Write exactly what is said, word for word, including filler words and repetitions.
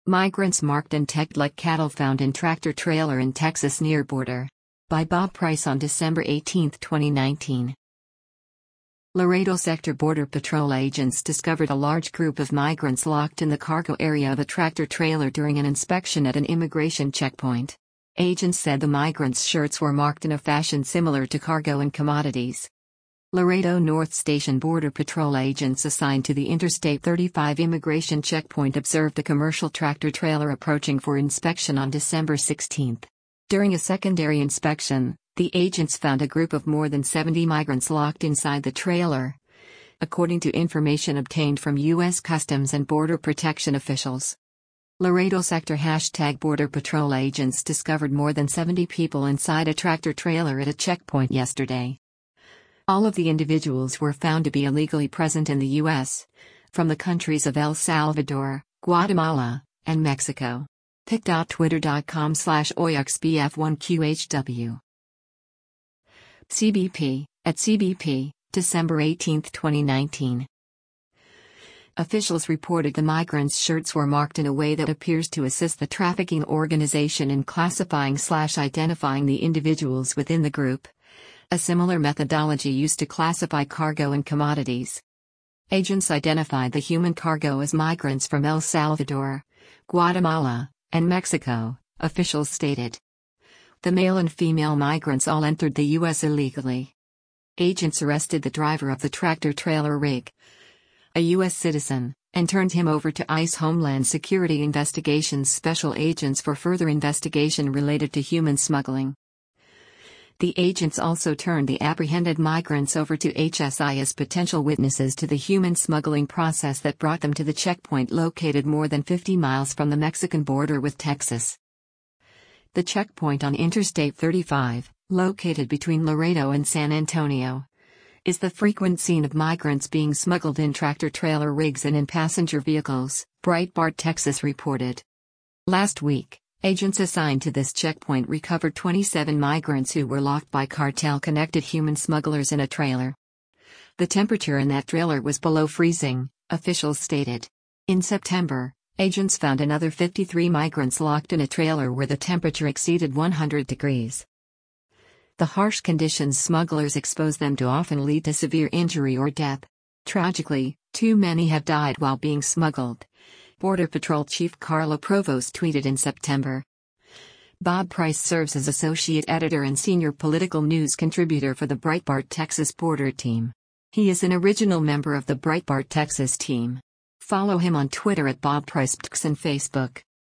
Migrants marked and tagged like cattle found in tractor trailer in Texas near border. By Bob Price on December eighteenth, twenty nineteen. Laredo Sector Border Patrol agents discovered a large group of migrants locked in the cargo area of a tractor trailer during an inspection at an immigration checkpoint. Agents said the migrants' shirts were marked in a fashion similar to cargo and commodities. Laredo North Station Border Patrol agents assigned to the Interstate thirty-five immigration checkpoint observed a commercial tractor trailer approaching for inspection on December sixteenth. During a secondary inspection, the agents found a group of more than seventy migrants locked inside the trailer, according to information obtained from U S Customs and Border Protection officials. Laredo Sector hashtag Border Patrol agents discovered more than seventy people inside a tractor trailer at a checkpoint yesterday. All of the individuals were found to be illegally present in the U S, from the countries of El Salvador, Guatemala, and Mexico. pic dot twitter dot com slash O Y X B F one Q H W. C B P, at C B P, December eighteenth, twenty nineteen. Officials reported the migrants' shirts were marked in a way that appears to assist the trafficking organization in classifying slash identifying the individuals within the group. A similar methodology used to classify cargo and commodities. Agents identified the human cargo as migrants from El Salvador, Guatemala, and Mexico, officials stated. The male and female migrants all entered the U S illegally. Agents arrested the driver of the tractor trailer rig, a U S citizen, and turned him over to ICE Homeland Security Investigations Special Agents for further investigation related to human smuggling. The agents also turned the apprehended migrants over to H S I as potential witnesses to the human smuggling process that brought them to the checkpoint located more than fifty miles from the Mexican border with Texas. The checkpoint on Interstate thirty-five, located between Laredo and San Antonio, is the frequent scene of migrants being smuggled in tractor-trailer rigs and in passenger vehicles, Breitbart Texas reported. Last week, agents assigned to this checkpoint recovered twenty-seven migrants who were locked by cartel-connected human smugglers in a trailer. The temperature in that trailer was below freezing, officials stated. In September, agents found another fifty-three migrants locked in a trailer where the temperature exceeded one hundred degrees. The harsh conditions smugglers expose them to often lead to severe injury or death. Tragically, too many have died while being smuggled, Border Patrol Chief Carla Provost tweeted in September. Bob Price serves as associate editor and senior political news contributor for the Breitbart Texas Border Team. He is an original member of the Breitbart Texas team. Follow him on Twitter at Bob Price P T X and Facebook.